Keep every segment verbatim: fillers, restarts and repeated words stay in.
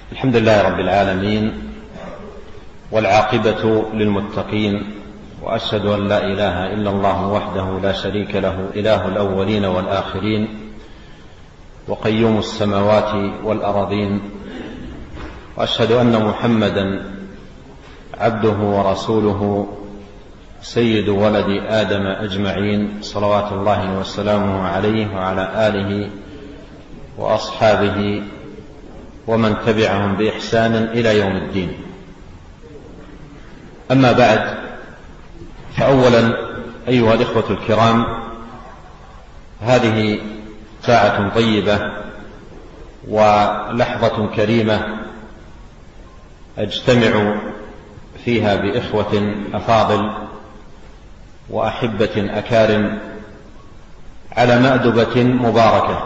الحمد لله رب العالمين، والعاقبة للمتقين، وأشهد أن لا إله إلا الله وحده لا شريك له، إله الأولين والآخرين، وقيوم السماوات والأرضين، وأشهد أن محمدا عبده ورسوله سيد ولد آدم أجمعين، صلوات الله وسلامه عليه وعلى آله وأصحابه ومن تبعهم بإحسان إلى يوم الدين. أما بعد، فأولا أيها الإخوة الكرام، هذه ساعة طيبة ولحظة كريمة أجتمع فيها بإخوة أفاضل وأحبة أكارم على مأدبة مباركة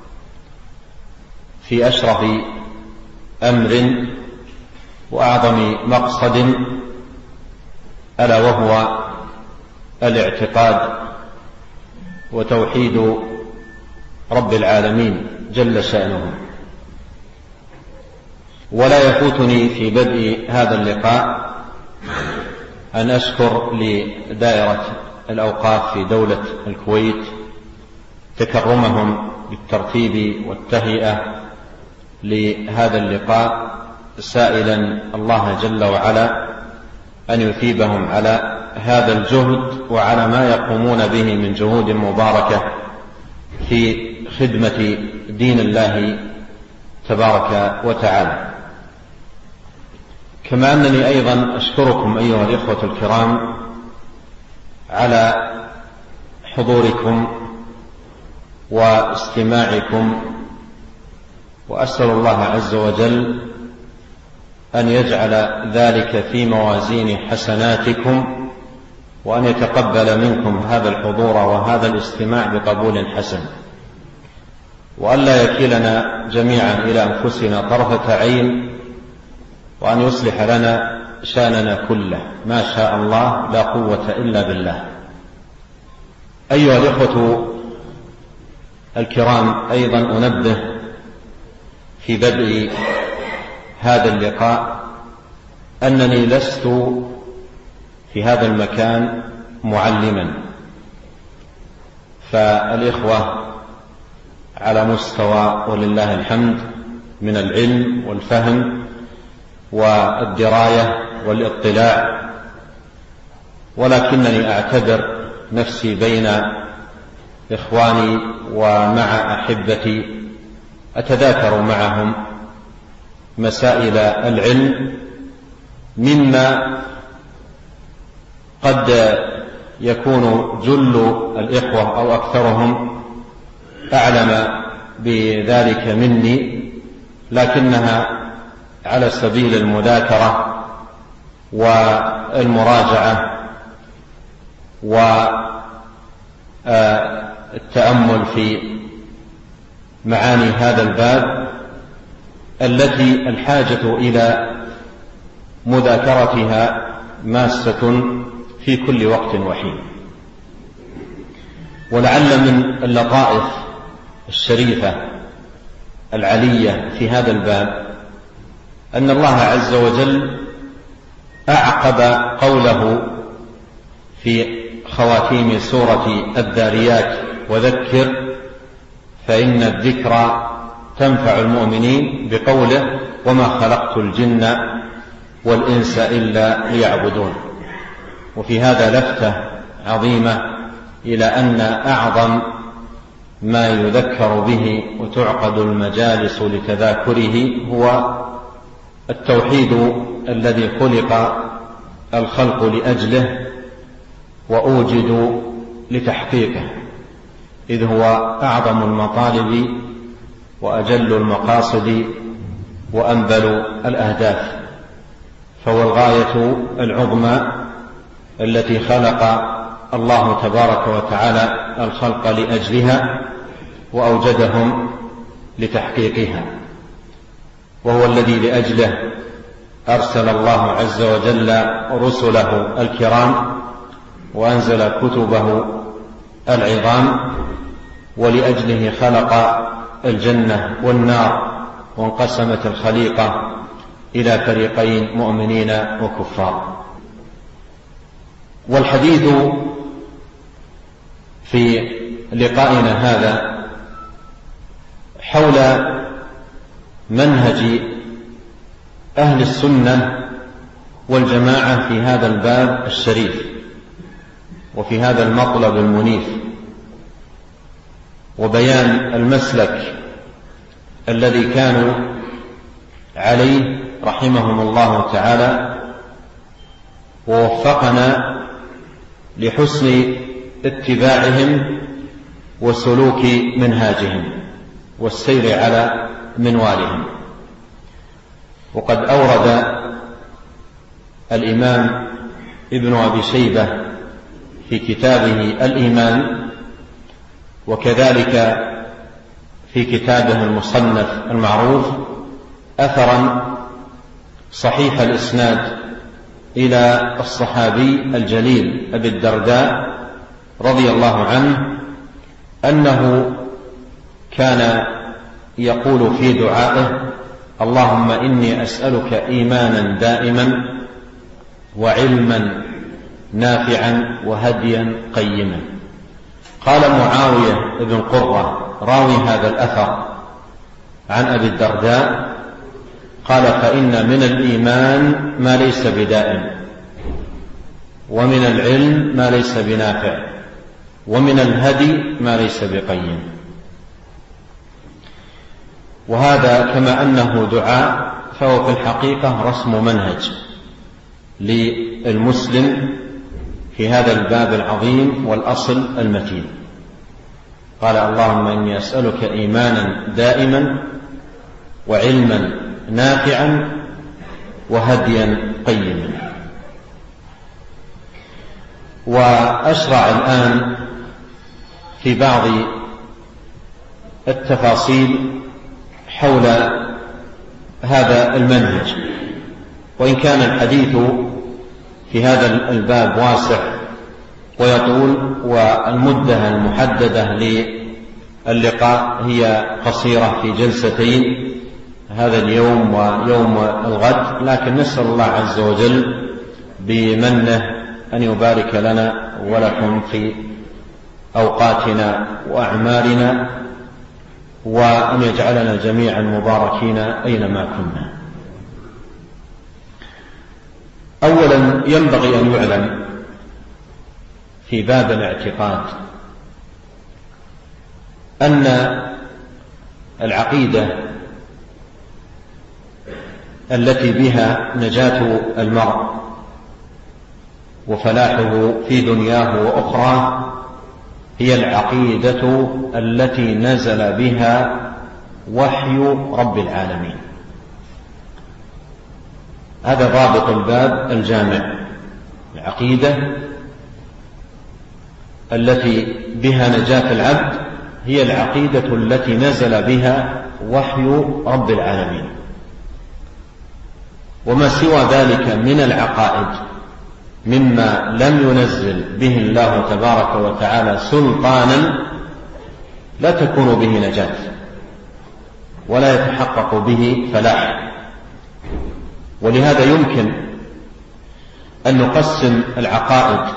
في أشرف أمر وأعظم مقصد، ألا وهو الاعتقاد وتوحيد رب العالمين جل شأنه. ولا يفوتني في بدء هذا اللقاء أن أشكر لدائرة الأوقاف في دولة الكويت تكرمهم بالترتيب والتهيئة لهذا اللقاء، سائلا الله جل وعلا أن يثيبهم على هذا الجهد وعلى ما يقومون به من جهود مباركة في خدمة دين الله تبارك وتعالى. كما أنني أيضا أشكركم أيها الإخوة الكرام على حضوركم واستماعكم، وأسأل الله عز وجل أن يجعل ذلك في موازين حسناتكم، وأن يتقبل منكم هذا الحضور وهذا الاستماع بقبول حسن، وأن لا يكلنا جميعا إلى أنفسنا طرفة عين، وأن يصلح لنا شأننا كله، ما شاء الله لا قوة إلا بالله. أيها الإخوة الكرام، أيضا أنبه في بدء هذا اللقاء أنني لست في هذا المكان معلما، فالإخوة على مستوى ولله الحمد من العلم والفهم والدراية والاطلاع، ولكنني أعتبر نفسي بين إخواني ومع أحبتي أتذاكر معهم مسائل العلم، مما قد يكون جل الإخوة أو أكثرهم أعلم بذلك مني، لكنها على سبيل المذاكرة والمراجعة والتأمل في معاني هذا الباب التي الحاجة إلى مذاكرتها ماسة في كل وقت وحين. ولعل من اللطائف الشريفة العلية في هذا الباب أن الله عز وجل أعقب قوله في خواتيم سورة الذاريات: وذكر فإن الذكرى تنفع المؤمنين، بقوله: وما خلقت الجن والإنس إلا ليعبدون. وفي هذا لفتة عظيمة إلى أن أعظم ما يذكر به وتعقد المجالس لتذاكره هو التوحيد الذي خلق الخلق لأجله وأوجد لتحقيقه، إذ هو أعظم المطالب وأجل المقاصد وأنبل الأهداف، فهو الغاية العظمى التي خلق الله تبارك وتعالى الخلق لأجلها وأوجدهم لتحقيقها، وهو الذي لأجله أرسل الله عز وجل رسله الكرام وأنزل كتبه العظام، ولأجله خلق الجنة والنار وانقسمت الخليقة إلى فريقين مؤمنين وكفار. والحديث في لقائنا هذا حول منهج أهل السنة والجماعة في هذا الباب الشريف وفي هذا المطلب المنيف، وبيان المسلك الذي كانوا عليه رحمهم الله تعالى، ووفقنا لحسن اتباعهم وسلوك منهاجهم والسير على منوالهم. وقد أورد الإمام ابن أبي شيبة في كتابه الإيمان، وكذلك في كتابه المصنف المعروف، أثرا صحيح الإسناد إلى الصحابي الجليل أبي الدرداء رضي الله عنه أنه كان يقول في دعائه: اللهم إني أسألك إيمانا دائما وعلما نافعا وهديا قيما. قال معاوية بن قرة راوي هذا الأثر عن أبي الدرداء قال: فإن من الإيمان ما ليس بدائم، ومن العلم ما ليس بنافع، ومن الهدي ما ليس بقيم. وهذا كما أنه دعاء فهو في الحقيقة رسم منهج للمسلم في هذا الباب العظيم والأصل المتين. قال: اللهم إني أسألك إيمانا دائما وعلما نافعا وهديا قيما. وأشرع الآن في بعض التفاصيل حول هذا المنهج، وإن كان الحديث في هذا الباب واسع ويطول، والمدة المحددة للقاء هي قصيرة في جلستين، هذا اليوم ويوم الغد، لكن نسأل الله عز وجل بمنه أن يبارك لنا ولكم في أوقاتنا وأعمالنا، وأن يجعلنا جميعا مباركين أينما كنا. أولا ينبغي أن يعلم في باب الاعتقاد أن العقيدة التي بها نجاة المرء وفلاحه في دنياه وأخرى هي العقيدة التي نزل بها وحي رب العالمين. هذا ضابط الباب الجامع. العقيدة التي بها نجاة العبد هي العقيدة التي نزل بها وحي رب العالمين، وما سوى ذلك من العقائد مما لم ينزل به الله تبارك وتعالى سلطانا لا تكون به نجاة ولا يتحقق به فلاح. ولهذا يمكن أن نقسم العقائد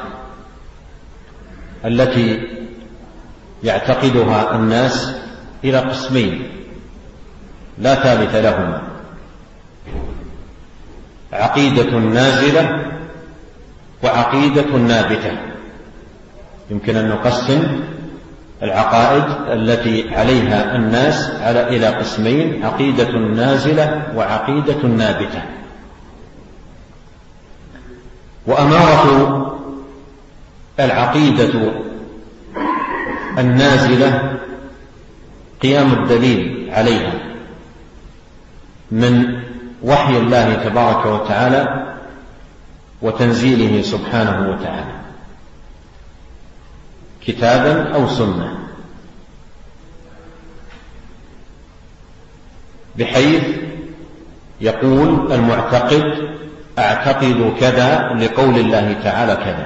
التي يعتقدها الناس إلى قسمين لا ثالث لهما: عقيدة نازلة وعقيدة نابتة. يمكن أن نقسم العقائد التي عليها الناس على إلى قسمين: عقيدة نازلة وعقيدة نابتة. وأمارة العقيدة النازلة قيام الدليل عليها من وحي الله تبارك وتعالى وتنزيله سبحانه وتعالى كتابا أو سنة، بحيث يقول المعتقد: أعتقد كذا لقول الله تعالى كذا،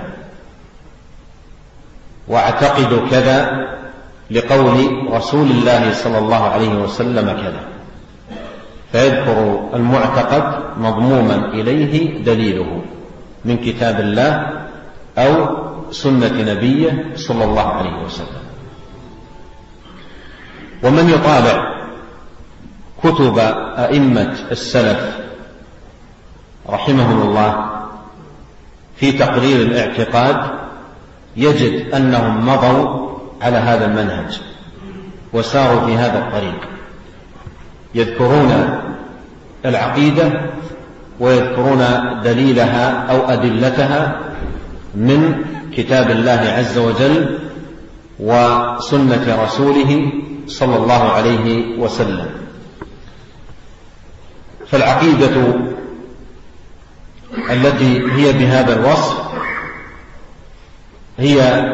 وأعتقد كذا لقول رسول الله صلى الله عليه وسلم كذا. فيذكر المعتقد مضموما إليه دليله من كتاب الله أو سنة نبيه صلى الله عليه وسلم. ومن يطالع كتب أئمة السلف رحمهم الله في تقرير الاعتقاد يجد أنهم مضوا على هذا المنهج وساروا في هذا الطريق، يذكرون العقيدة ويذكرون دليلها أو أدلتها من كتاب الله عز وجل وسنة رسوله صلى الله عليه وسلم. فالعقيدة التي هي بهذا الوصف هي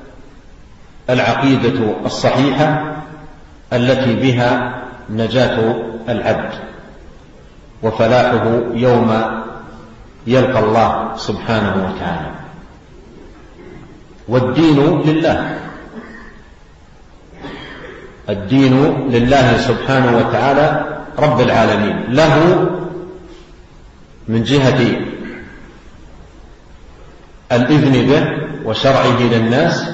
العقيدة الصحيحة التي بها نجاة العبد وفلاحه يوم يلقى الله سبحانه وتعالى. والدين لله، الدين لله سبحانه وتعالى رب العالمين، له من جهة الإذن به وشرعه للناس،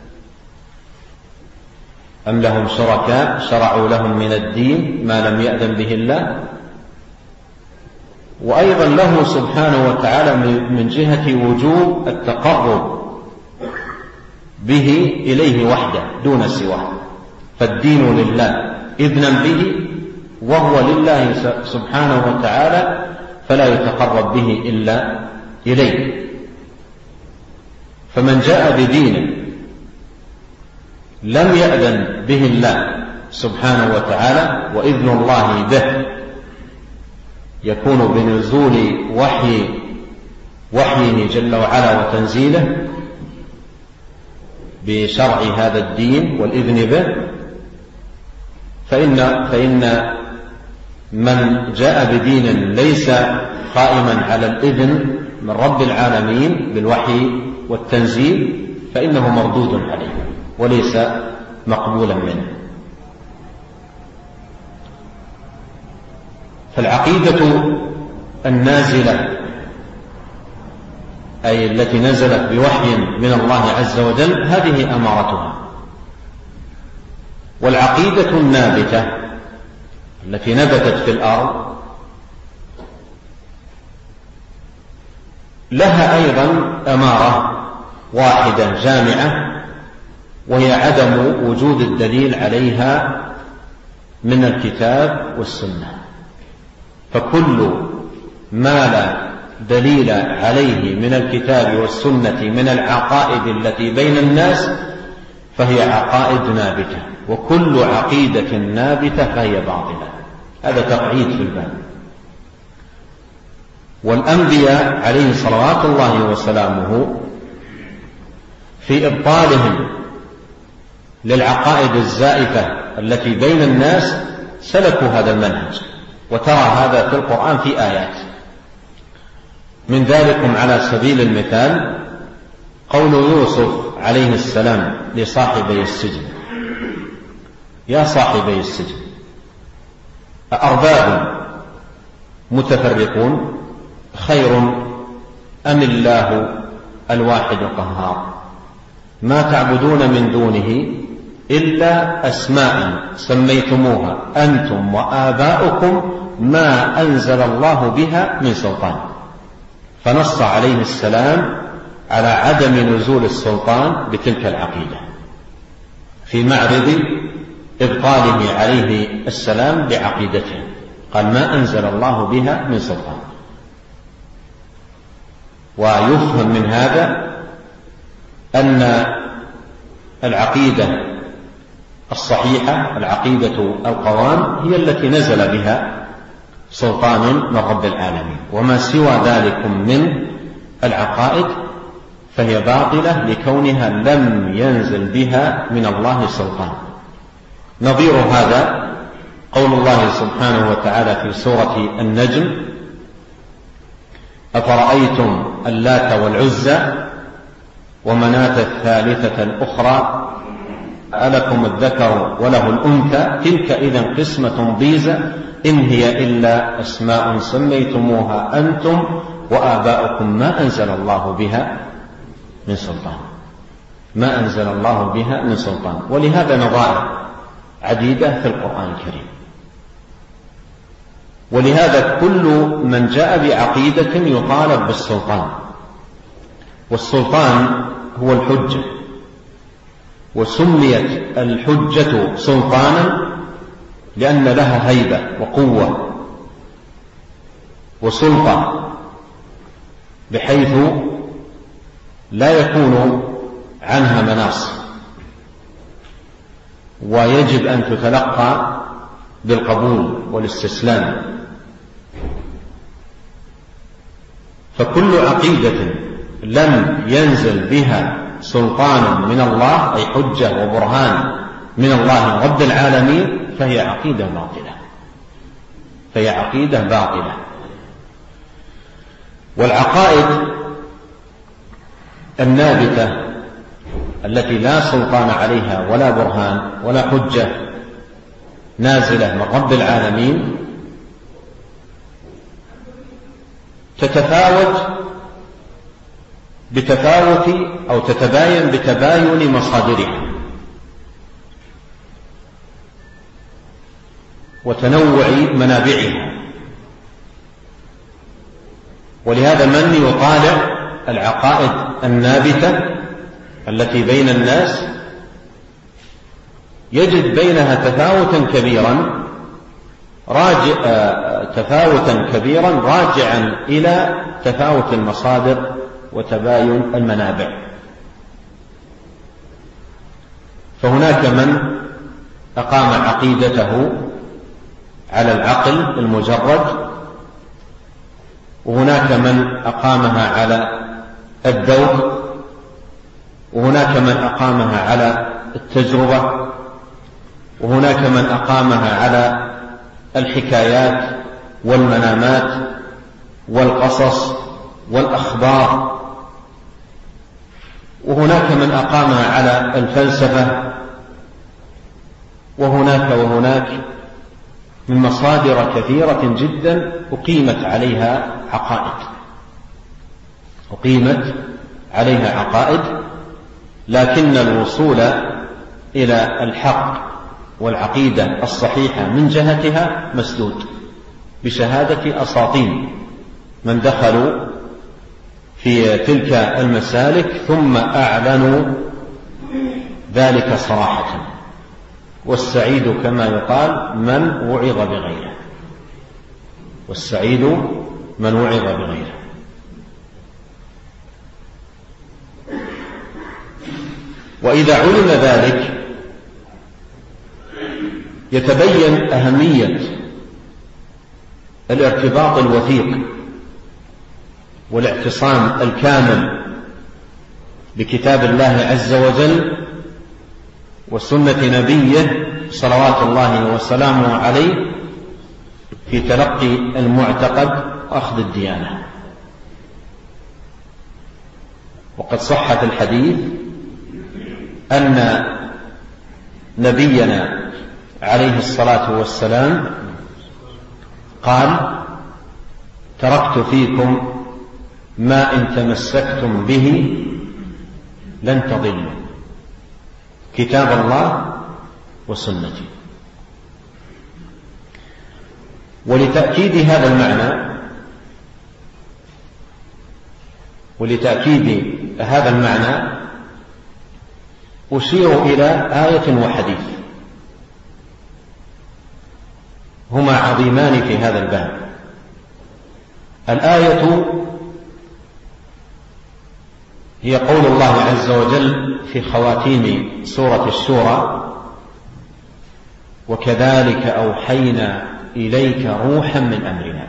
أم لهم شركاء شرعوا لهم من الدين ما لم يأذن به الله، وأيضا له سبحانه وتعالى من جهة وجوب التقرب به إليه وحده دون سواه. فالدين لله إذنا به، وهو لله سبحانه وتعالى فلا يتقرب به إلا إليه. فمن جاء بدين لم يأذن به الله سبحانه وتعالى، وإذن الله به يكون بنزول وحي وحيه جل وعلا وتنزيله بشرع هذا الدين والإذن به، فإن, فإن من جاء بدين ليس قائما على الإذن من رب العالمين بالوحي والتنزيل فإنه مردود عليه وليس مقبولا منه. فالعقيدة النازلة أي التي نزلت بوحي من الله عز وجل هذه أمارتها. والعقيدة النابتة التي نبتت في الأرض لها أيضا أمارة واحدة جامعة، وهي عدم وجود الدليل عليها من الكتاب والسنة. فكل ما لا دليل عليه من الكتاب والسنة من العقائد التي بين الناس فهي عقائد نابتة، وكل عقيدة نابتة فهي باطلة. هذا تقعيد في الباب. والأنبياء عليه صلوات الله وسلامه في إبطالهم للعقائد الزائفة التي بين الناس سلكوا هذا المنهج، وترى هذا في القرآن في آيات. من ذلكم على سبيل المثال قول يوسف عليه السلام لصاحبي السجن: يا صاحبي السجن أأرباب متفرقون خير أم الله الواحد القهار ما تعبدون من دونه إلا أسماء سميتموها أنتم وآباؤكم ما أنزل الله بها من سلطان. فنص عليه السلام على عدم نزول السلطان بتلك العقيدة في معرض إبطاله عليه السلام بعقيدته، قال ما أنزل الله بها من سلطان. ويفهم من هذا أن العقيدة الصحيحة العقيدة القوام هي التي نزل بها سلطان من رب العالمين، وما سوى ذلك من العقائد فهي باطلة لكونها لم ينزل بها من الله سلطان. نظير هذا قول الله سبحانه وتعالى في سورة النجم: أفرأيتم اللات والعزى ومناة الثالثة الأخرى ألكم الذكر وله الأنثى تلك إذا قسمة ضيزى إن هي إلا أسماء سميتموها أنتم وآباؤكم ما أنزل الله بها من سلطان ما أنزل الله بها من سلطان. ولهذا نظائر عديدة في القرآن الكريم. ولهذا كل من جاء بعقيدة يطالب بالسلطان، والسلطان هو الحجة، وسميت الحجة سلطانا لأن لها هيبة وقوة وسلطة، بحيث لا يكون عنها مناص، ويجب أن تتلقى بالقبول والاستسلام. فكل عقيدة لم ينزل بها سلطان من الله، أي حجة وبرهان من الله رب العالمين، فهي عقيدة باطلة فهي عقيدة باطلة. والعقائد النابتة التي لا سلطان عليها ولا برهان ولا حجة نازلة من رب العالمين تتفاوت بتفاوت أو تتباين بتباين مصادرها وتنوع منابعها. ولهذا من يطالع العقائد النابتة التي بين الناس يجد بينها تفاوتا كبيرا راجع تفاوتا كبيرا راجعا إلى تفاوت المصادر وتباين المنابع. فهناك من أقام عقيدته على العقل المجرد، وهناك من أقامها على الذوق، وهناك من أقامها على التجربة، وهناك من أقامها على الحكايات والمنامات والقصص والأخبار، وهناك من أقامها على الفلسفة، وهناك وهناك من مصادر كثيرة جدا أقيمت عليها عقائد أقيمت عليها عقائد لكن الوصول إلى الحق والعقيدة الصحيحة من جهتها مسدود بشهادة أساطين من دخلوا في تلك المسالك ثم أعلنوا ذلك صراحة. والسعيد كما يقال من وعظ بغيره والسعيد من وعظ بغيره. وإذا علم ذلك يتبين أهمية الارتباط الوثيق والاعتصام الكامل بكتاب الله عز وجل وسنة نبيه صلوات الله وسلامه عليه في تلقي المعتقد وأخذ الديانة. وقد صح في الحديث أن نبينا عليه الصلاة والسلام قال: تركت فيكم ما إن تمسكتم به لن تضلوا، كتاب الله وسنتي. ولتأكيد هذا المعنى ولتأكيد هذا المعنى أشير إلى آية وحديث هما عظيمان في هذا الباب. الآية هي قول الله عز وجل في خواتيم سورة الشورى: وكذلك أوحينا إليك روحا من أمرنا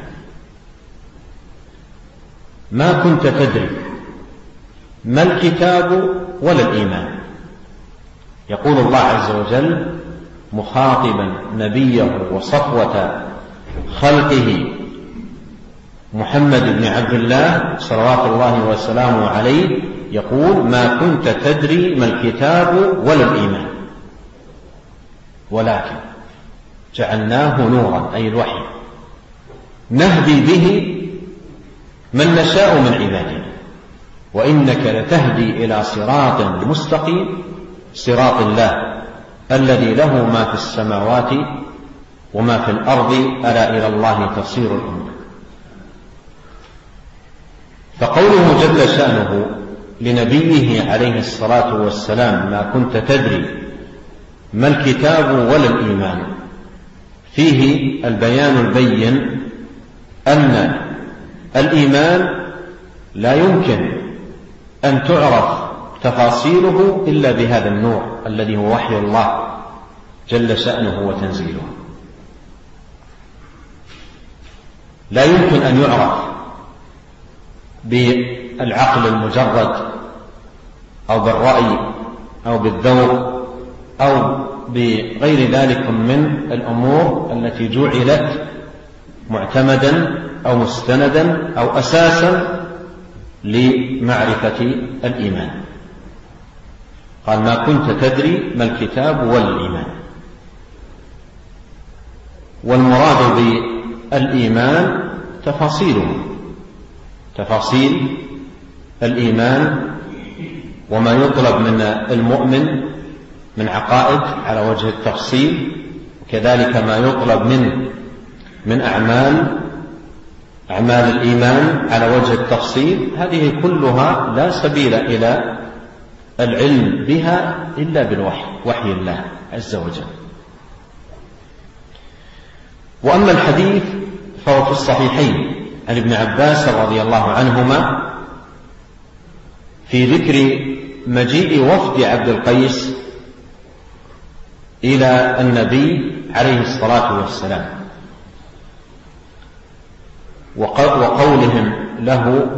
ما كنت تدري ما الكتاب ولا الإيمان. يقول الله عز وجل مخاطبا نبيه وصفوة خلقه محمد بن عبد الله صلوات الله وسلامه عليه، يقول: ما كنت تدري ما الكتاب ولا الإيمان ولكن جعلناه نورا أي الوحي نهدي به من نشاء من عبادنا وإنك لتهدي إلى صراط مستقيم صراط الله الذي له ما في السماوات وما في الأرض ألا إلى الله تصير الأمور. فقوله جل شأنه لنبيه عليه الصلاة والسلام ما كنت تدري ما الكتاب ولا الإيمان فيه البيان البين أن الإيمان لا يمكن أن تعرف تفاصيله إلا بهذا النور الذي هو وحي الله جل شأنه وتنزيله. لا يمكن أن يعرف بالعقل المجرد أو بالرأي أو بالذوق أو بغير ذلك من الأمور التي جعلت معتمدا أو مستندا أو أساسا لمعرفة الإيمان. قال ما كنت تدري ما الكتاب ولا الإيمان. والمراد بالإيمان تفاصيله تفاصيل الإيمان وما يطلب من المؤمن من عقائد على وجه التفصيل وكذلك ما يطلب من من أعمال أعمال الإيمان على وجه التفصيل. هذه كلها لا سبيل إلى العلم بها إلا بالوحي وحي الله عز وجل. وأما الحديث فهو في الصحيحين عن ابن عباس رضي الله عنهما في ذكر مجيء وفد عبد القيس إلى النبي عليه الصلاة والسلام وقولهم له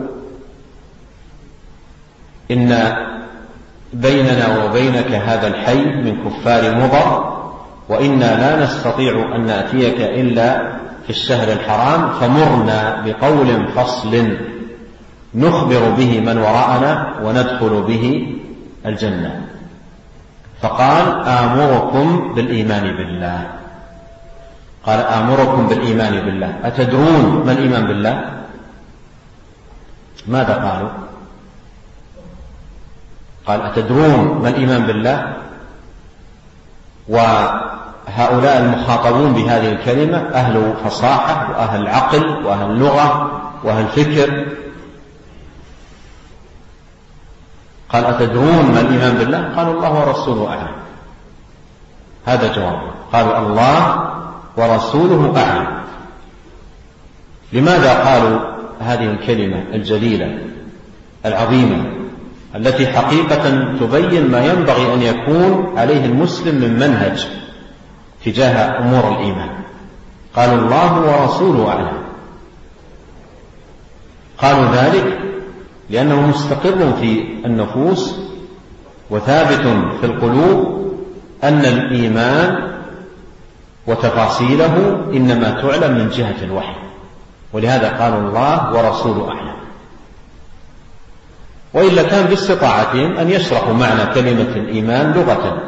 إن بيننا وبينك هذا الحي من كفار مضر وإنا لا نستطيع أن نأتيك إلا في الشهر الحرام فمرنا بقول فصل نخبر به من وراءنا وندخل به الجنة. فقال آمركم بالإيمان بالله. قال آمركم بالإيمان بالله. أتدرون ما الإيمان بالله؟ ماذا قالوا؟ قال أتدرون ما الإيمان بالله؟ وهؤلاء المخاطبون بهذه الكلمة أهل فصاحة وأهل عقل وأهل لغة وأهل فكر. قال أتدرون ما الإيمان بالله؟ قالوا الله ورسوله أعلم. هذا جواب. قالوا الله ورسوله أعلم. لماذا قالوا هذه الكلمة الجليلة العظيمة التي حقيقة تبين ما ينبغي أن يكون عليه المسلم من منهج تجاه أمور الإيمان؟ قالوا الله ورسوله أعلم. قالوا ذلك لأنه مستقر في النفوس وثابت في القلوب أن الإيمان وتفاصيله إنما تعلم من جهة الوحي، ولهذا قالوا الله ورسوله أعلم. وإلا كان باستطاعتهم أن يشرحوا معنى كلمة الإيمان لغة.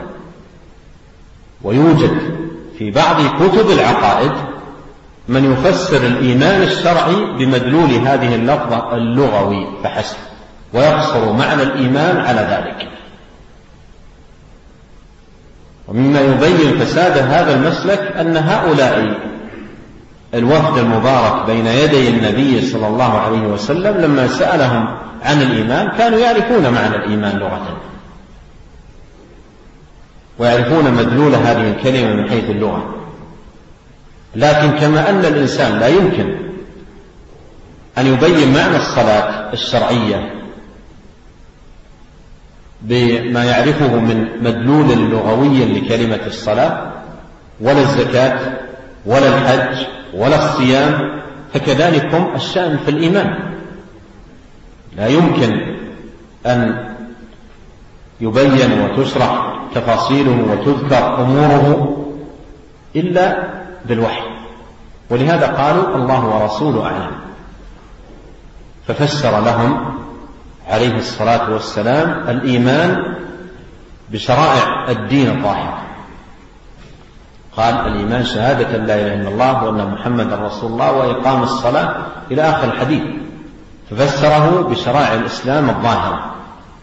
ويوجد في بعض كتب العقائد من يفسر الإيمان الشرعي بمدلول هذه اللفظة اللغوي فحسب ويقصر معنى الإيمان على ذلك. ومما يبين فساد هذا المسلك أن هؤلاء الوفد المبارك بين يدي النبي صلى الله عليه وسلم لما سألهم عن الإيمان كانوا يعرفون معنى الإيمان لغة ويعرفون مدلول هذه الكلمة من حيث اللغة. لكن كما أن الإنسان لا يمكن أن يبين معنى الصلاة الشرعية بما يعرفه من مدلول لغوي لكلمة الصلاة ولا الزكاة ولا الحج ولا الصيام، فكذلكم الشأن في الإيمان. لا يمكن أن يبين وتشرح تفاصيله وتذكر أموره إلا بالوحي. ولهذا قالوا الله ورسوله أعلم. ففسر لهم عليه الصلاة والسلام الإيمان بشرائع الدين الظاهرة قال الإيمان شهادة لا إله إلا الله وأن محمد رسول الله وإقام الصلاة إلى آخر الحديث، ففسره بشرائع الإسلام الظاهرة،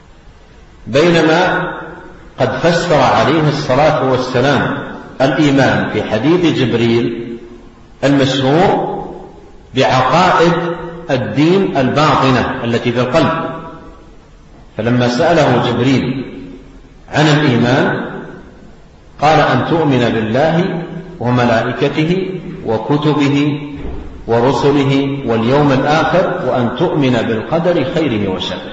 بينما قد فسر عليه الصلاة والسلام الإيمان في حديث جبريل المشهور بعقائد الدين الباطنة التي في القلب. فلما سأله جبريل عن الإيمان قال أن تؤمن بالله وملائكته وكتبه ورسله واليوم الآخر وأن تؤمن بالقدر خيره وشره.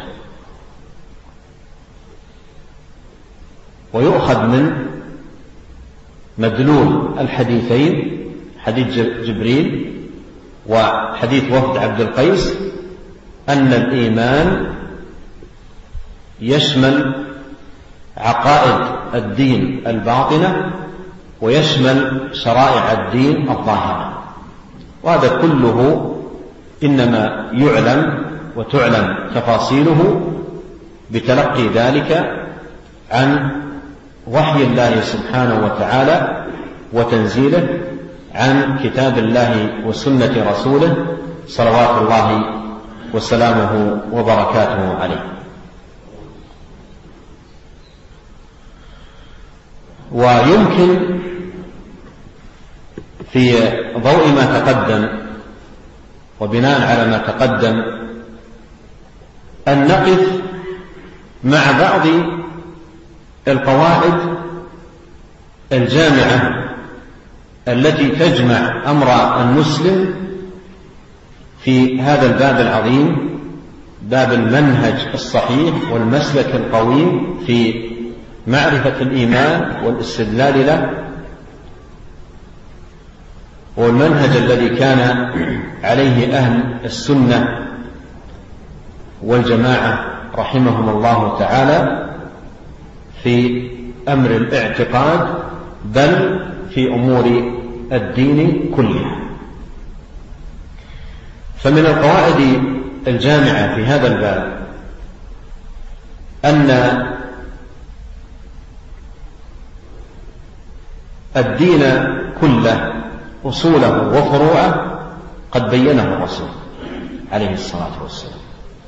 ويؤخذ من مدلول الحديثين، حديث جبريل وحديث وفد عبد القيس، أن الإيمان يشمل عقائد الدين الباطنة ويشمل شرائع الدين الظاهرة، وهذا كله إنما يعلم وتعلم تفاصيله بتلقي ذلك عن وحي الله سبحانه وتعالى وتنزيله عن كتاب الله وسنة رسوله صلوات الله وسلامه وبركاته عليه. ويمكن في ضوء ما تقدم وبناء على ما تقدم أن نقف مع بعض القواعد الجامعة التي تجمع أمر المسلم في هذا الباب العظيم، باب المنهج الصحيح والمسلك القويم في معرفة الإيمان والاستدلال له، والمنهج الذي كان عليه أهل السنة والجماعة رحمهم الله تعالى في أمر الاعتقاد بل في أمور الدين كلها. فمن القواعد الجامعة في هذا الباب أن الدين كله أصوله وفروعه قد بينه الرسول عليه الصلاة والسلام.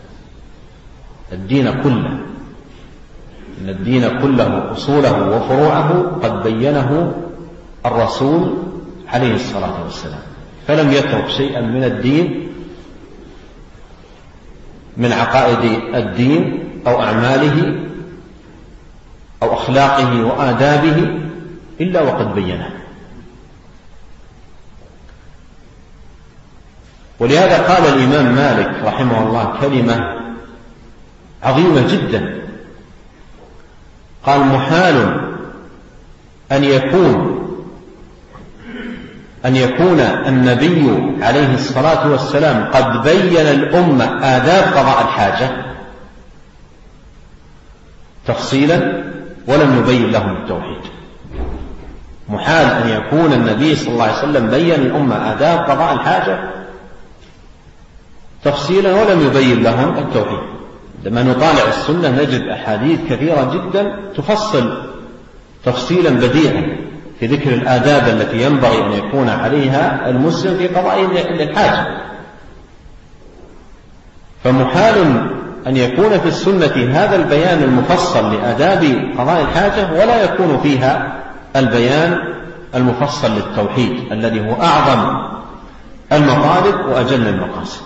الدين كله، إن الدين كله أصوله وفروعه قد بينه الرسول عليه الصلاة والسلام، فلم يترك شيئا من الدين من عقائد الدين أو أعماله أو أخلاقه وآدابه إلا وقد بينه. ولهذا قال الإمام مالك رحمه الله كلمة عظيمة جدا، قال محال أن يكون أن يكون النبي عليه الصلاة والسلام قد بين الأمة آداب قضاء الحاجة تفصيلا ولم يبين لهم التوحيد. محال أن يكون النبي صلى الله عليه وسلم بين الأمة آداب قضاء الحاجة تفصيلا ولم يبين لهم التوحيد. لما نطالع السنة نجد أحاديث كثيرة جدا تفصل تفصيلا بديعا في ذكر الآداب التي ينبغي أن يكون عليها المسلم في قضاء الحاجة. فمحال أن يكون في السنة هذا البيان المفصل لآداب قضاء الحاجة ولا يكون فيها البيان المفصل للتوحيد الذي هو أعظم المطالب وأجل المقاصد.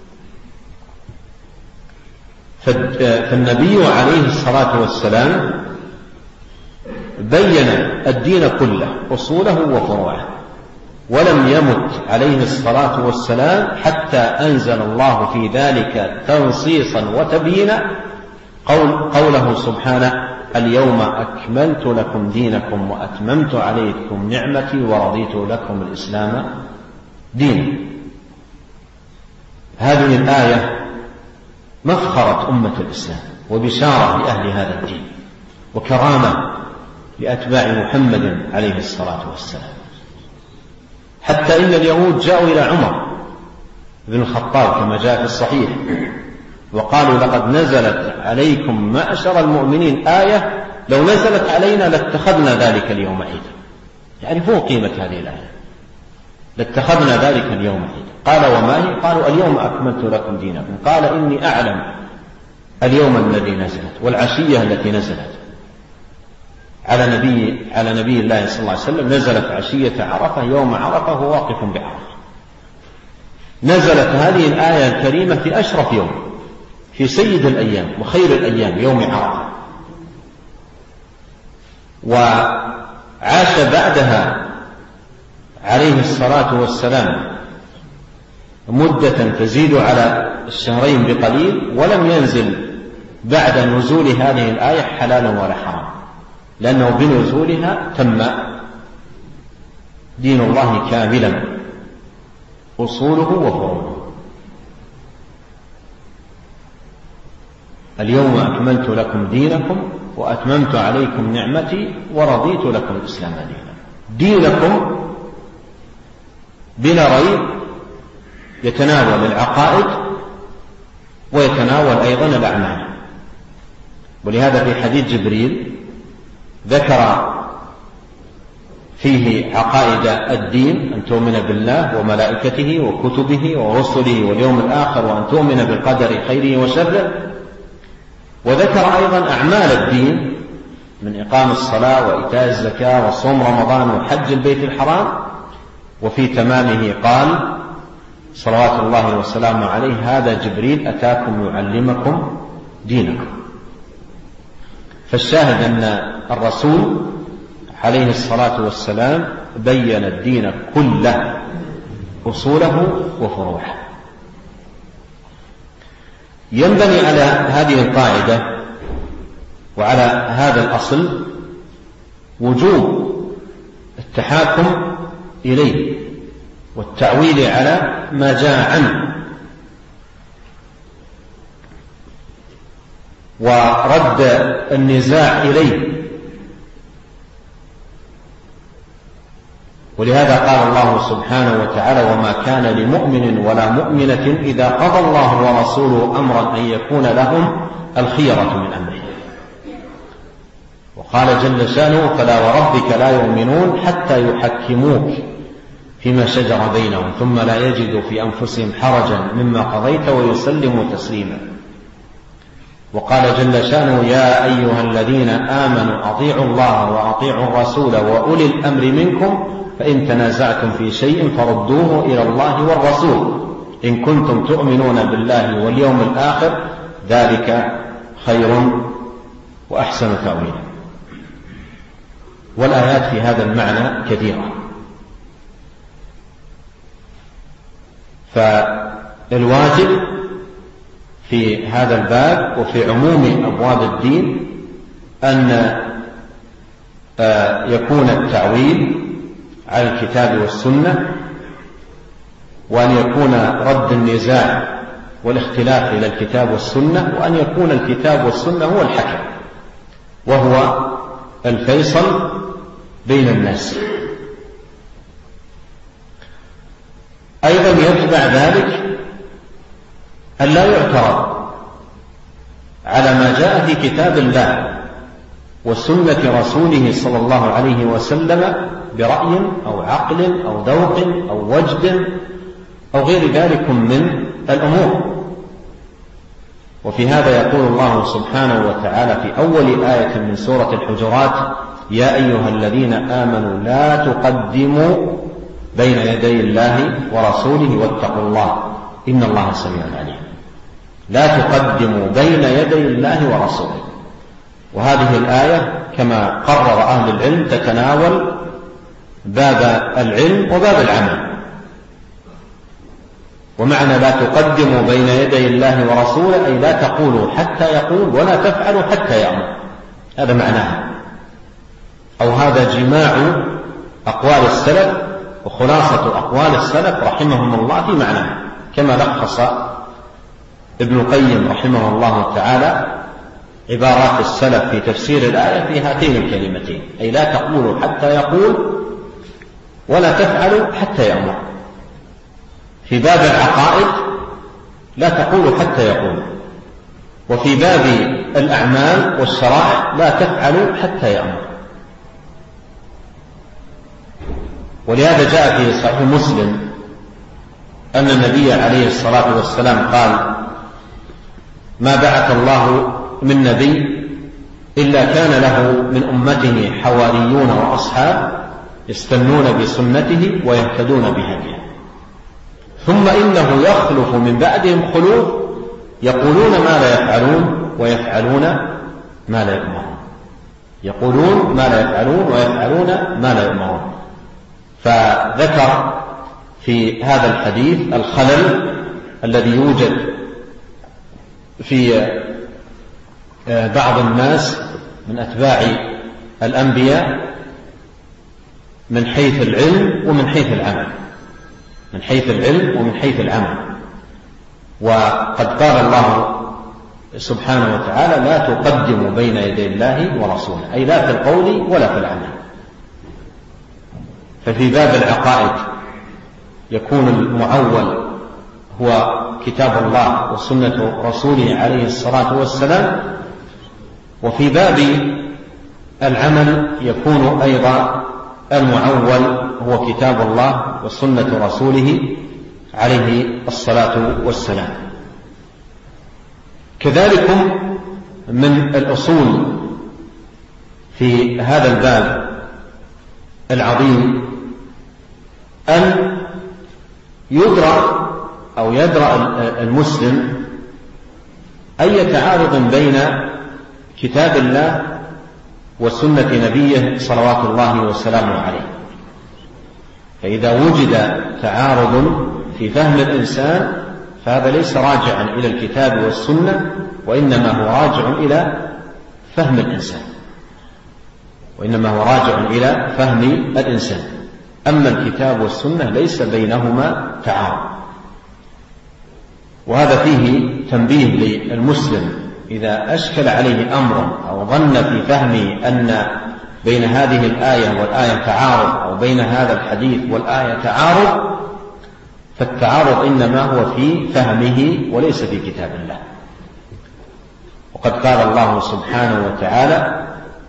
فالنبي عليه الصلاة والسلام بين الدين كله أصوله وفروعه، ولم يمت عليه الصلاة والسلام حتى أنزل الله في ذلك تنصيصا وتبيينا قول قوله سبحانه اليوم أكملت لكم دينكم وأتممت عليكم نعمتي ورضيت لكم الإسلام دينا. هذه الآية مفخرة أمة الإسلام وبشارة لأهل هذا الدين وكرامة لأتباع محمد عليه الصلاة والسلام، حتى إن اليهود جاءوا إلى عمر بن الخطاب كما جاء في الصحيح وقالوا لقد نزلت عليكم معشر المؤمنين آية لو نزلت علينا لاتخذنا ذلك اليوم عيدا. يعرفون قيمة هذه الآية. لاتخذنا ذلك اليوم عيدا. قال وما هي؟ قالوا اليوم أكملت لكم دينكم. قال إني أعلم اليوم الذي نزلت والعشية التي نزلت على نبي على نبي الله صلى الله عليه وسلم، نزلت عشية عرفة يوم عرفة وهو واقف بعرفة. نزلت هذه الآية الكريمة في أشرف يوم، في سيد الأيام وخير الأيام، يوم عرفة. وعاش بعدها عليه الصلاة والسلام مدة تزيد على الشهرين بقليل، ولم ينزل بعد نزول هذه الآية حلال ولا حرام، لأنه بنزولها تم دين الله كاملا، أصوله وفروعه. اليوم أكملت لكم دينكم وأتممت عليكم نعمتي ورضيت لكم الإسلام دينا. دينكم بلا ريب يتناول العقائد ويتناول أيضا الأعمال. ولهذا في حديث جبريل ذكر فيه عقائد الدين: أن تؤمن بالله وملائكته وكتبه ورسله واليوم الآخر، وأن تؤمن بالقدر خيره وشره. وذكر أيضا أعمال الدين من إقام الصلاة وإيتاء الزكاة وصوم رمضان وحج البيت الحرام. وفي تمامه قال صلوات الله وسلامه عليه: هذا جبريل أتاكم يعلمكم دينكم. فالشاهد أن الرسول عليه الصلاة والسلام بين الدين كله، أصوله وفروعه. ينبني على هذه القاعدة وعلى هذا الأصل وجوب التحاكم إليه والتعويل على ما جاء عنه، ورد النزاع إليه. ولهذا قال الله سبحانه وتعالى: وما كان لمؤمن ولا مؤمنة إذا قضى الله ورسوله أمرا أن يكون لهم الخيرة من أمره. وقال جل شانه: فلا وربك لا يؤمنون حتى يحكموك فيما شجر بينهم ثم لا يجدوا في أنفسهم حرجا مما قضيت ويسلموا تسليما. وقال جل شانه: يا أيها الذين آمنوا أطيعوا الله وأطيعوا الرسول وأولي الأمر منكم فإن تنازعتم في شيء فردوه إلى الله والرسول إن كنتم تؤمنون بالله واليوم الآخر ذلك خير وأحسن تأويلا. والآيات في هذا المعنى كثيرة. فالواجب في هذا الباب وفي عموم أبواب الدين أن يكون التعويل على الكتاب والسنة، وأن يكون رد النزاع والاختلاف إلى الكتاب والسنة، وأن يكون الكتاب والسنة هو الحكم وهو الفيصل بين الناس. أيضا يتبع ذلك أن لا يعترض على ما جاء في كتاب الله وسنة رسوله صلى الله عليه وسلم برأي أو عقل أو ذوق أو وجد أو غير ذلك من الأمور. وفي هذا يقول الله سبحانه وتعالى في أول آية من سورة الحجرات: يا أيها الذين آمنوا لا تقدموا بين يدي الله ورسوله واتقوا الله إن الله سميع عليم. لا تقدموا بين يدي الله ورسوله. وهذه الآية كما قرر أهل العلم تتناول باب العلم وباب العمل. ومعنى لا تقدموا بين يدي الله ورسوله أي لا تقولوا حتى يقول ولا تفعلوا حتى يأمر، هذا معناه. أو هذا جماع أقوال السلف وخلاصة أقوال السلف رحمهم الله في معناه، كما لخص ابن القيم رحمه الله تعالى عبارات السلف في تفسير الآية في هاتين الكلمتين: أي لا تقولوا حتى يقول ولا تفعلوا حتى يأمر. في باب العقائد لا تقولوا حتى يقول، وفي باب الأعمال والشرائع لا تفعلوا حتى يأمر. ولهذا جاء في صحيح مسلم أن النبي عليه الصلاة والسلام قال: ما بعث الله من نبي إلا كان له من أمته حواريون وأصحاب يستنون بسنته ويهتدون بهديه، ثم إنه يخلف من بعدهم خلوف يقولون ما لا يفعلون ويفعلون ما لا يؤمرون، يقولون ما لا يفعلون ويفعلون ما لا يؤمرون. فذكر في هذا الحديث الخلل الذي يوجد في بعض الناس من أتباع الأنبياء من حيث العلم ومن حيث العمل، من حيث العلم ومن حيث العمل. وقد قال الله سبحانه وتعالى: لا تقدموا بين يدي الله ورسوله، أي لا في القول ولا في العمل. ففي باب العقائد يكون المعول هو كتاب الله وسنة رسوله عليه الصلاة والسلام، وفي باب العمل يكون أيضا المعول هو كتاب الله وسنة رسوله عليه الصلاة والسلام. كذلك من الأصول في هذا الباب العظيم أن يدرى أو يدرى المسلم أي تعارض بين كتاب الله وسنة نبيه صلوات الله وسلامه عليه. فإذا وجد تعارض في فهم الإنسان فهذا ليس راجعا إلى الكتاب والسنة، وإنما هو راجع إلى فهم الإنسان، وإنما هو راجع إلى فهم الإنسان. أما الكتاب والسنة ليس بينهما تعارض. وهذا فيه تنبيه للمسلم إذا أشكل عليه أمر أو ظن في فهمه أن بين هذه الآية والآية تعارض، أو بين هذا الحديث والآية تعارض، فالتعارض إنما هو في فهمه وليس في كتاب الله. وقد قال الله سبحانه وتعالى: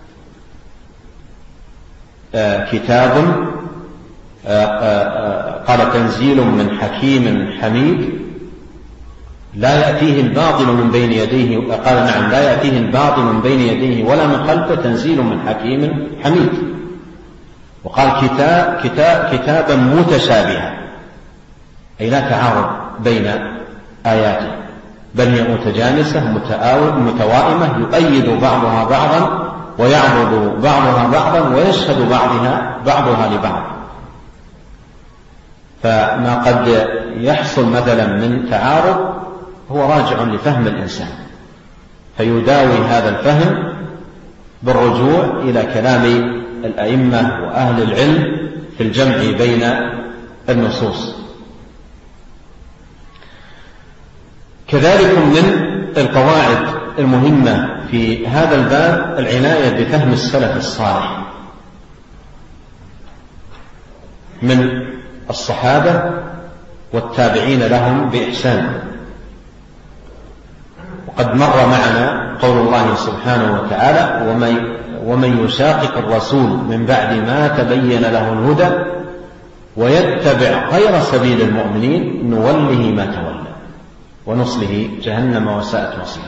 آه كتاب آه آه قال تنزيل من حكيم حميد لا يأتيه الباطل من بين يديه، قال نعم لا يأتيه الباطل من بين يديه ولا من خلفه تنزيل من حكيم حميد. وقال كتاب كتاب كتابا متشابها، أي لا تعارض بين آياته، بل هي متجانسة متوائمة يؤيد بعضها بعضا ويعبد بعضها بعضا ويشهد بعضها بعضها لبعض. فما قد يحصل مثلا من تعارض هو راجع لفهم الإنسان، فيداوي هذا الفهم بالرجوع إلى كلام الأئمة وأهل العلم في الجمع بين النصوص. كذلك من القواعد المهمة في هذا الباب العناية بفهم السلف الصالح من الصحابة والتابعين لهم بإحسان. وقد مر معنا قول الله سبحانه وتعالى: ومن, ومن يشاقق الرسول من بعد ما تبين له الهدى ويتبع غير سبيل المؤمنين نوله ما تولى ونصله جهنم وساءت مصيرا.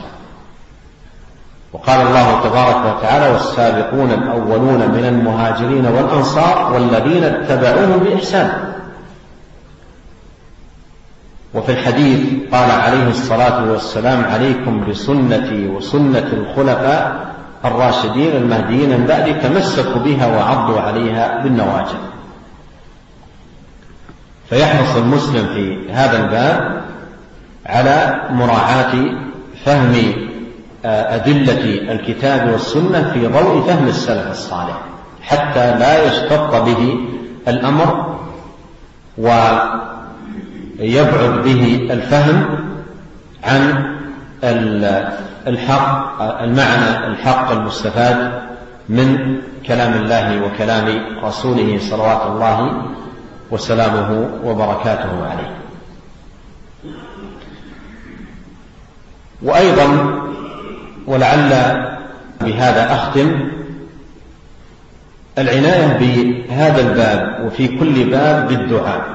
وقال الله تبارك وتعالى: والسابقون الأولون من المهاجرين والأنصار والذين اتبعوهم بإحسان. وفي الحديث قال عليه الصلاة والسلام: عليكم بسنتي وسنة الخلفاء الراشدين المهديين من بعدي تمسكوا بها وعضوا عليها بالنواجذ. فيحرص المسلم في هذا الباب على مراعاة فهم أدلة الكتاب والسنة في ضوء فهم السلف الصالح، حتى لا يشتط به الأمر ويبعد به الفهم عن الحق المعنى الحق المستفاد من كلام الله وكلام رسوله صلوات الله وسلامه وبركاته عليه. وأيضا ولعل بهذا أختم، العناية بهذا الباب وفي كل باب بالدعاء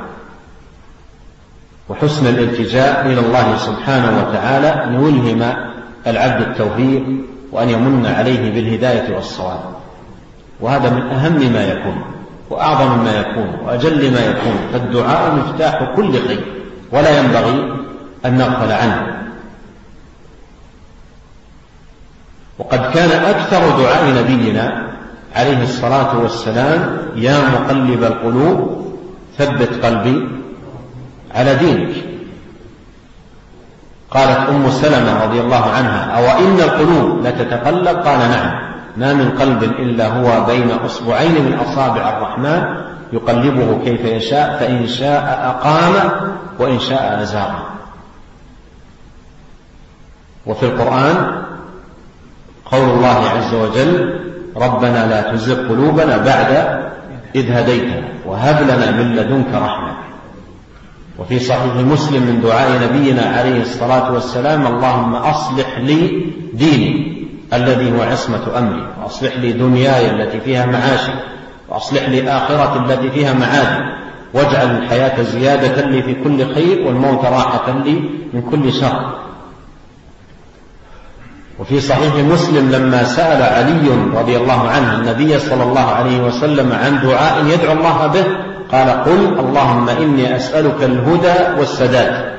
وحسن الالتجاء إلى الله سبحانه وتعالى أن يلهم العبد التوفيق وأن يمن عليه بالهداية والصواب، وهذا من أهم ما يكون وأعظم ما يكون وأجل ما يكون، فالدعاء مفتاح كل خير ولا ينبغي أن نغفل عنه. وقد كان أكثر دعاء نبينا عليه الصلاة والسلام يا مقلب القلوب ثبت قلبي على دينك. قالت أم سلمة رضي الله عنها أو إن القلوب لتتقلب؟ قال نعم، ما من قلب إلا هو بين أصبعين من أصابع الرحمن يقلبه كيف يشاء، فإن شاء أقامه وإن شاء أزاغه. وفي القرآن قول الله عز وجل ربنا لا تزغ قلوبنا بعد إذ هديتنا وهب لنا من لدنك رحمة. وفي صحيح مسلم من دعاء نبينا عليه الصلاة والسلام اللهم أصلح لي ديني الذي هو عصمة أمري، وأصلح لي دنياي التي فيها معاشي، وأصلح لي آخرتي التي فيها معادي، واجعل الحياة زيادة لي في كل خير والموت راحة لي من كل شر. وفي صحيح مسلم لما سأل علي رضي الله عنه النبي صلى الله عليه وسلم عن دعاء يدعو الله به قال قل اللهم إني أسألك الهدى والسداد.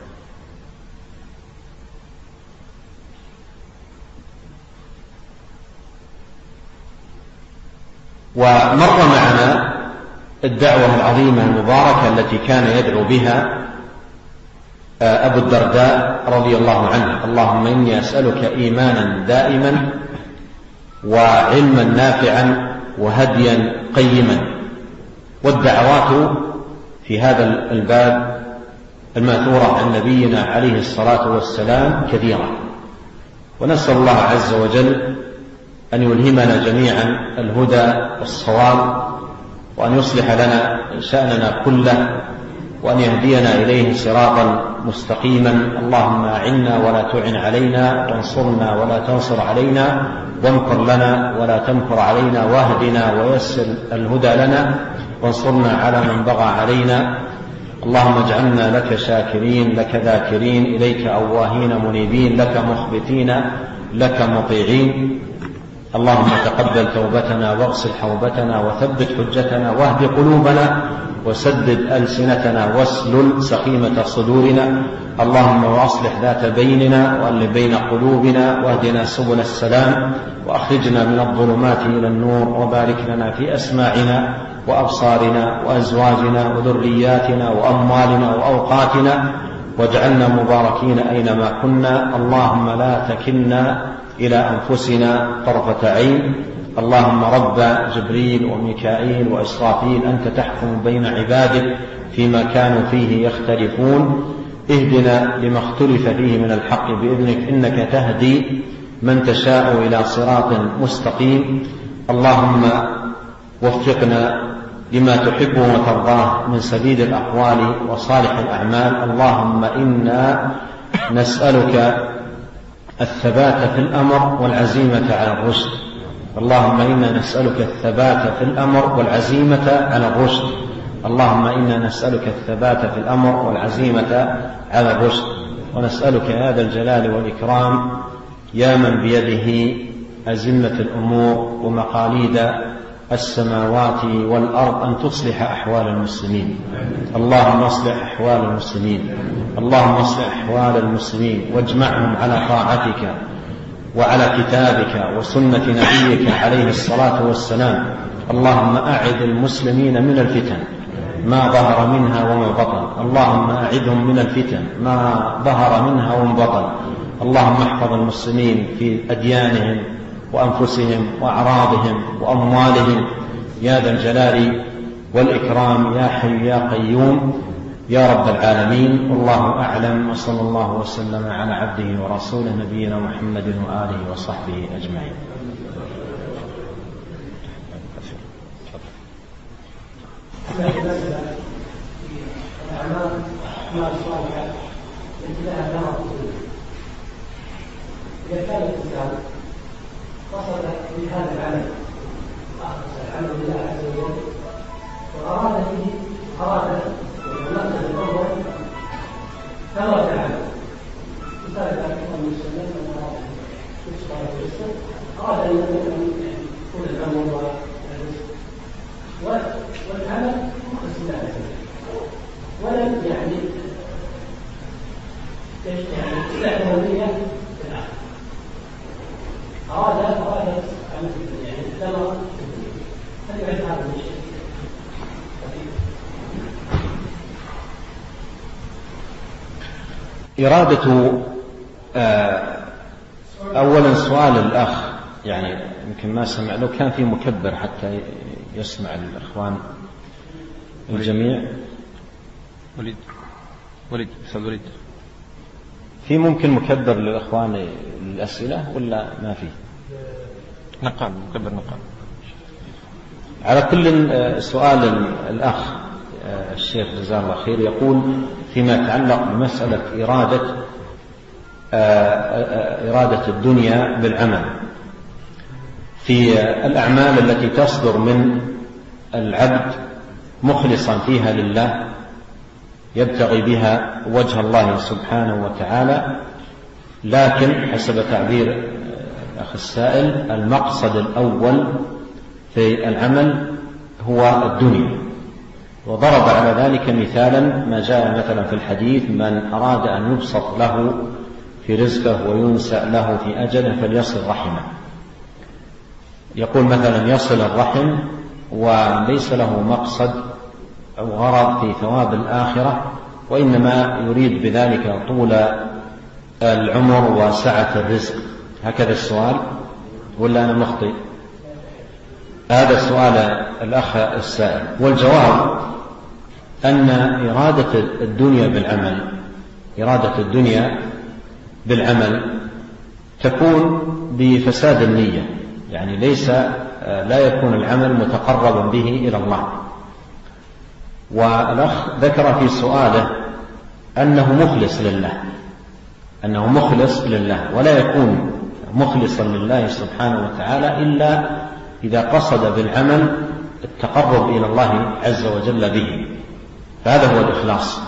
ومر معنا الدعوة العظيمة المباركة التي كان يدعو بها أبو الدرداء رضي الله عنه اللهم إني أسألك إيمانا دائما وعلما نافعا وهديا قيما. والدعوات في هذا الباب الماثورة عن نبينا عليه الصلاة والسلام كثيرة، ونسأل الله عز وجل أن يلهمنا جميعا الهدى والصواب، وأن يصلح لنا شأننا كله، وأن يهدينا إليه صراطا مستقيما. اللهم أعنا ولا تعن علينا، وانصرنا ولا تنصر علينا، وامكر لنا ولا تمكر علينا، واهدنا ويسر الهدى لنا، وانصرنا على من بغى علينا. اللهم اجعلنا لك شاكرين، لك ذاكرين، إليك أواهين منيبين، لك مخبتين، لك مطيعين. اللهم تقبل توبتنا واغسل حوبتنا وثبت حجتنا واهد قلوبنا وسدد ألسنتنا واسلل سخيمة صدورنا. اللهم وأصلح ذات بيننا وألف بين قلوبنا واهدنا سبل السلام وأخرجنا من الظلمات إلى النور، وبارك لنا في أسماعنا وأبصارنا وأزواجنا وذرياتنا وأموالنا وأوقاتنا، واجعلنا مباركين أينما كنا. اللهم لا تكلنا إلى أنفسنا طرفة عين. اللهم رب جبريل وميكائيل وإسرافيل أنت تحكم بين عبادك فيما كانوا فيه يختلفون، اهدنا لما اختلف فيه من الحق بإذنك، إنك تهدي من تشاء إلى صراط مستقيم. اللهم وفقنا لما تحب وترضاه من سديد الأقوال وصالح الأعمال. اللهم إنا نسألك الثبات في الأمر والعزيمة على الرشد. اللهم إنا نسألك الثبات في الأمر والعزيمة على الرشد. اللهم إنا نسألك الثبات في الأمر والعزيمة على الرشد، ونسألك يا ذا الجلال والإكرام يا من بيده أزمة الأمور ومقاليد السماوات والأرض أن تصلح أحوال المسلمين. اللهم اصلح أحوال المسلمين، اللهم اصلح أحوال المسلمين واجمعهم على طاعتك وعلى كتابك وسنة نبيك عليه الصلاة والسلام. اللهم أعذ المسلمين من الفتن ما ظهر منها وما بطن. اللهم أعذهم من الفتن ما ظهر منها وما بطن. اللهم احفظ المسلمين في أديانهم وأنفسهم وأعراضهم وأموالهم يا ذا الجلال والإكرام يا حي يا قيوم يا رب العالمين. والله أعلم، وصلى الله وسلم على عبده ورسوله نبينا محمد وآله وصحبه أجمعين. إذا كان الإنسان قصد بهذا العمل العمل لله عز وجل، وأراد به أراد المقصد الأول ثمرة العمل. مثال ذلك النبي صلى الله عليه وسلم أراد يصبح الرزق، أراد أن يكون كل العمر والرزق، والعمل مخلص لله عز وجل، ولم يعني يعني استعمل النية في الآخر. أراد أراد يعني الثمرة فليعد هذا الشيء. إرادة أولا سؤال الأخ يعني يمكن ما سمع، لو كان في مكبر حتى يسمع الإخوان الجميع. وليد وليد أستاذ وليد، في ممكن مكبر للإخوان الأسئلة ولا ما في؟ نقال مكبر نقال. على كل سؤال الأخ الشيخ جزاه الله خير يقول فيما يتعلق بمسألة إرادة إرادة الدنيا بالعمل في الأعمال التي تصدر من العبد مخلصا فيها لله يبتغي بها وجه الله سبحانه وتعالى، لكن حسب تعبير الأخ السائل المقصد الأول في العمل هو الدنيا، وضرب على ذلك مثالا ما جاء مثلا في الحديث: من أراد أن يبسط له في رزقه وينسأ له في أجله فليصل رحمه. يقول مثلا يصل الرحم وليس له مقصد أو غرض في ثواب الآخرة، وإنما يريد بذلك طول العمر وسعة الرزق. هكذا السؤال ولا أنا مخطئ؟ هذا سؤال الأخ السائل، والجواب أن إرادة الدنيا بالعمل إرادة الدنيا بالعمل تكون بفساد النية، يعني ليس لا يكون العمل متقربا به إلى الله. والأخ ذكر في سؤاله أنه مخلص لله أنه مخلص لله ولا يكون مخلصا لله سبحانه وتعالى إلا إذا قصد بالعمل التقرب إلى الله عز وجل به، فهذا هو الإخلاص.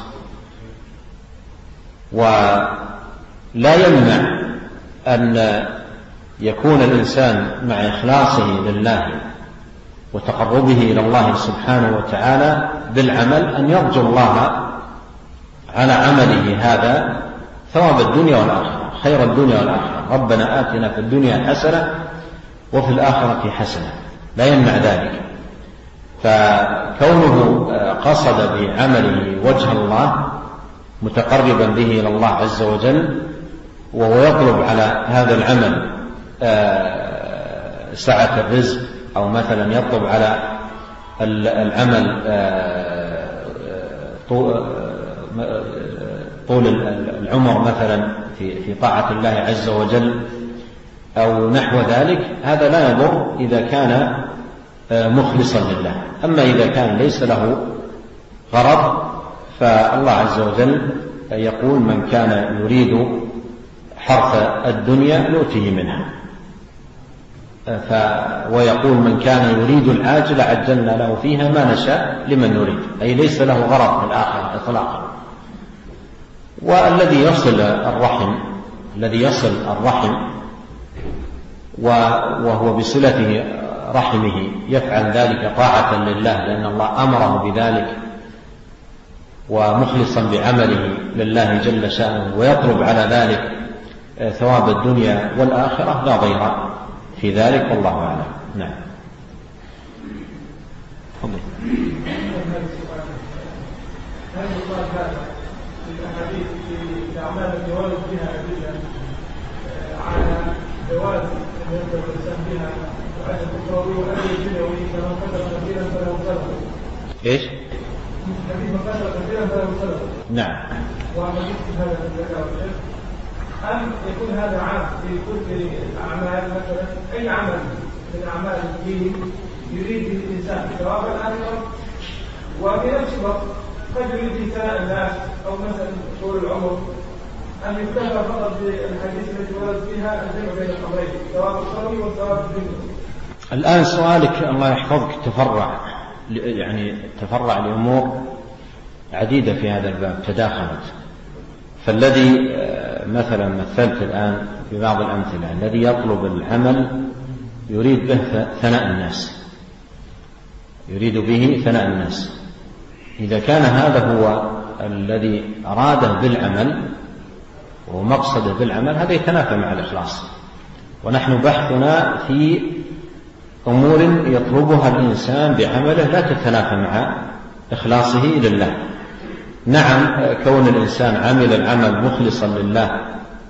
ولا يمنع أن يكون الإنسان مع إخلاصه لله وتقربه إلى الله سبحانه وتعالى بالعمل أن يرجو الله على عمله هذا ثواب الدنيا والآخرة، خير الدنيا والآخرة. ربنا آتنا في الدنيا حسنة وفي الآخرة حسنة، لا يمنع ذلك. فكونه قصد بعمله وجه الله متقربا به إلى الله عز وجل، وهو يطلب على هذا العمل سعة الرزق، أو مثلا يطلب على العمل طول العمر مثلا في طاعة الله عز وجل أو نحو ذلك، هذا لا يضر إذا كان مخلصا لله. أما إذا كان ليس له غرض فالله عز وجل يقول: من كان يريد حرث الدنيا نؤته منها، ف... ويقول: من كان يريد العاجل عجلنا له فيها ما نشاء لمن نريد، أي ليس له غرض في الآخرة إطلاقا. والذي يصل الرحم الذي يصل الرحم وهو بصلته رحمه يفعل ذلك طاعة لله لأن الله أمره بذلك ومخلصا بعمله لله جل شأنه، ويطلب على ذلك ثواب الدنيا والآخرة، لا ضير في ذلك، والله أعلم. نعم. هذا السؤال هذا في الأحاديث في أعمال الجواز بها أدلة على جواز أن يبدأ الإنسان بها وعدم التطوع وأن يجده كما قدر كثيرا فله سلف. إيش؟ حديث من قدر كثيرا فله سلف. نعم. وحديث هذا في الزكاة والشرك، أم يكون هذا عام في كل الأعمال، مثلا أي عمل من أعمال الدين يريد الإنسان ثواب الآخرة، وفي نفس الوقت قد يريد ثناء الناس أو مثلا طول العمر، أن يكتفى فقط بالحديث التي ورد فيها الجمع بين الأمرين، ثواب الصوم وثواب الدنيا. الآن سؤالك الله يحفظك تفرع، يعني تفرع لأمور عديدة في هذا الباب تداخلت. فالذي مثلا مثلت الآن في بعض الأمثلة، الذي يطلب العمل يريد به ثناء الناس، يريد به ثناء الناس، إذا كان هذا هو الذي أراده بالعمل ومقصده بالعمل هذا يتنافى مع الإخلاص. ونحن بحثنا في أمور يطلبها الإنسان بعمله لا تتنافى مع إخلاصه لله. نعم، كون الإنسان عمل العمل مخلصا لله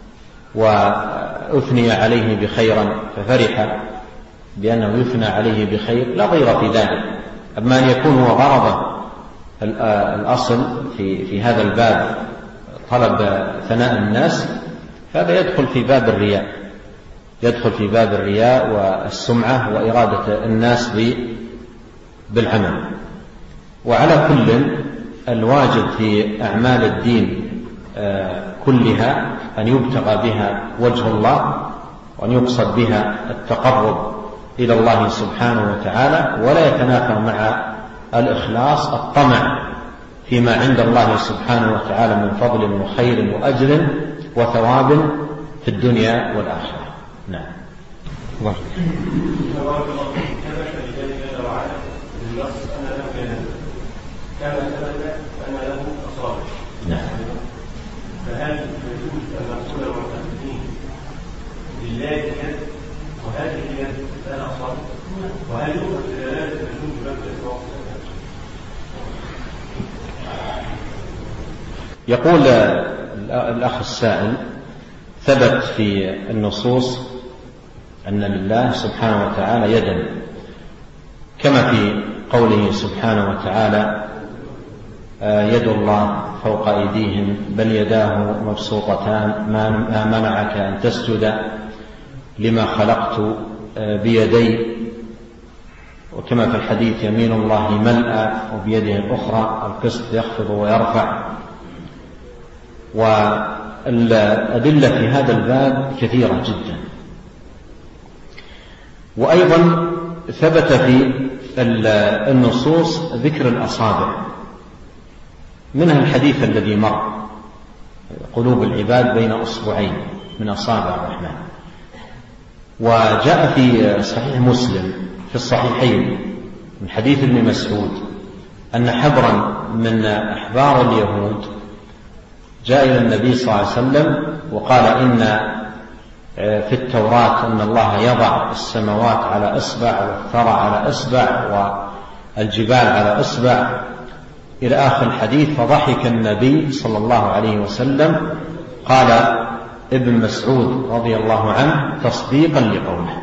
وأثني عليه بخيرا ففرح بأنه يثنى عليه بخير لا ضير في ذلك. أما أن يكون هو غرضه الأصل في, في هذا الباب طلب ثناء الناس، هذا يدخل في باب الرياء، يدخل في باب الرياء والسمعة وإرادة الناس بالعمل. وعلى كل الواجب في أعمال الدين كلها أن يبتغى بها وجه الله وأن يقصد بها التقرب إلى الله سبحانه وتعالى، ولا يتنافى مع الإخلاص الطمع فيما عند الله سبحانه وتعالى من فضل وخير وأجر وثواب في الدنيا والآخرة. نعم. الله. كما ثبت أن له أصابع. نعم. فهل يجوز أن نقول المعتقدين لله يد وهذه اليد لها أصابع؟ وهل يؤخذ دلالة الوجود بمبدأ الوقت؟ يقول الأخ السائل: ثبت في النصوص أن لله سبحانه وتعالى يدا، كما في قوله سبحانه وتعالى: يد الله فوق أيديهم بل يداه مبسوطتان ما منعك أن تسجد لما خلقت بيدي. وكما في الحديث: يمين الله ملأى وبيده الأخرى القسط يخفض ويرفع. والأدلة في هذا الباب كثيرة جدا. وأيضا ثبت في النصوص ذكر الأصابع، منها الحديث الذي مر: قلوب العباد بين أصبعين من أصابع الرحمن. وجاء في صحيح مسلم في الصحيحين من حديث ابن مسعود أن حبرا من أحبار اليهود جاء إلى النبي صلى الله عليه وسلم وقال: إن في التوراة أن الله يضع السماوات على إصبع والثرى على إصبع والجبال على إصبع إلى آخر الحديث. فضحك النبي صلى الله عليه وسلم. قال ابن مسعود رضي الله عنه: تصديقا لقوله،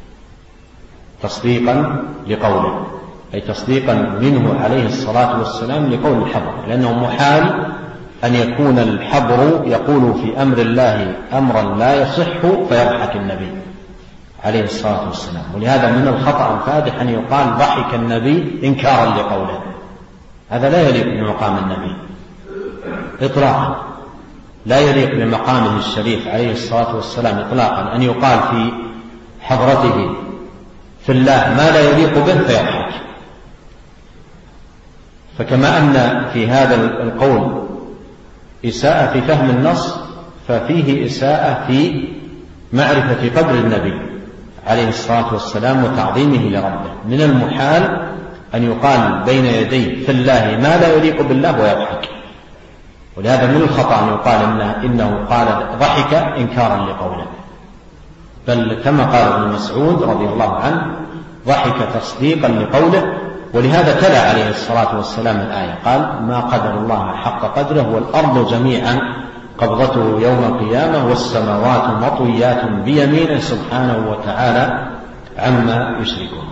تصديقا لقوله، أي تصديقا منه عليه الصلاة والسلام لقول الحبر، لأنه محال أن يكون الحبر يقول في أمر الله أمرا لا يصح فيضحك النبي عليه الصلاة والسلام. ولهذا من الخطأ الفادح أن يقال ضحك النبي إنكارا لقوله، هذا لا يليق بمقام النبي إطلاقا، لا يليق بمقامه الشريف عليه الصلاة والسلام إطلاقا أن يقال في حضرته في الله ما لا يليق به فيضحك. فكما أن في هذا القول إساءة في فهم النص، ففيه إساءة في معرفة قدر النبي عليه الصلاة والسلام وتعظيمه لربه. من المحال أن يقال بين يديه في الله ما لا يليق بالله ويضحك. ولهذا من الخطأ أن يقال إنه, إنه قال ضحك إنكارا لقوله، بل كما قال ابن مسعود رضي الله عنه: ضحك تصديقا لقوله. ولهذا تلا عليه الصلاة والسلام الآية، قال: ما قدر الله حق قدره والأرض جميعا قبضته يوم القيامة والسماوات مطويات بيمينه سبحانه وتعالى عما يشركون.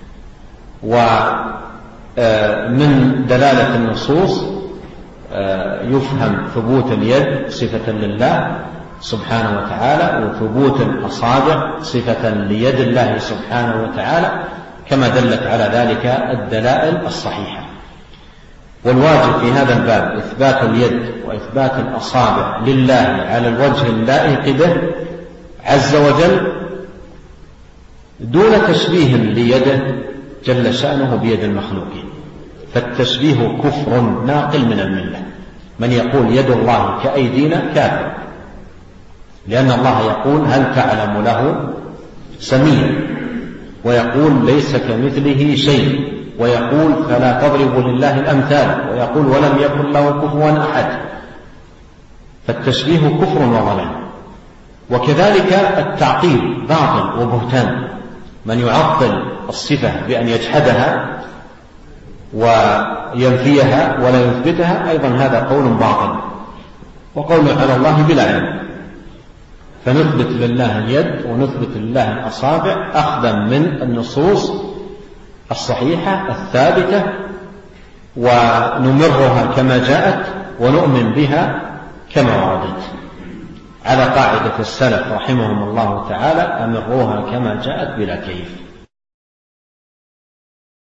ومن دلالة النصوص يفهم ثبوت اليد صفة لله سبحانه وتعالى، وثبوت الأصابع صفة ليد الله سبحانه وتعالى، كما دلت على ذلك الدلائل الصحيحة. والواجب في هذا الباب إثبات اليد وإثبات الأصابع لله على الوجه اللائق به عز وجل، دون تشبيه ليده جل شأنه بيد المخلوقين، فالتشبيه كفر ناقل من الملة. من يقول يد الله كأيدينا كافر، لأن الله يقول هل تعلم له سميا، ويقول ليس كمثله شيء، ويقول فلا تضربوا لله الأمثال، ويقول ولم يكن له كفوا أحد. فالتشبيه كفر وضلال. وكذلك التعطيل باطل وبهتان. من يعطل الصفة بأن يجحدها وينفيها ولا يثبتها أيضا هذا قول باطل وقول على الله بلا علم. فنثبت لله اليد ونثبت لله الأصابع أخذا من النصوص الصحيحة الثابتة، ونمرها كما جاءت ونؤمن بها كما وردت، على قاعدة السلف رحمهم الله تعالى: أمروها كما جاءت بلا كيف.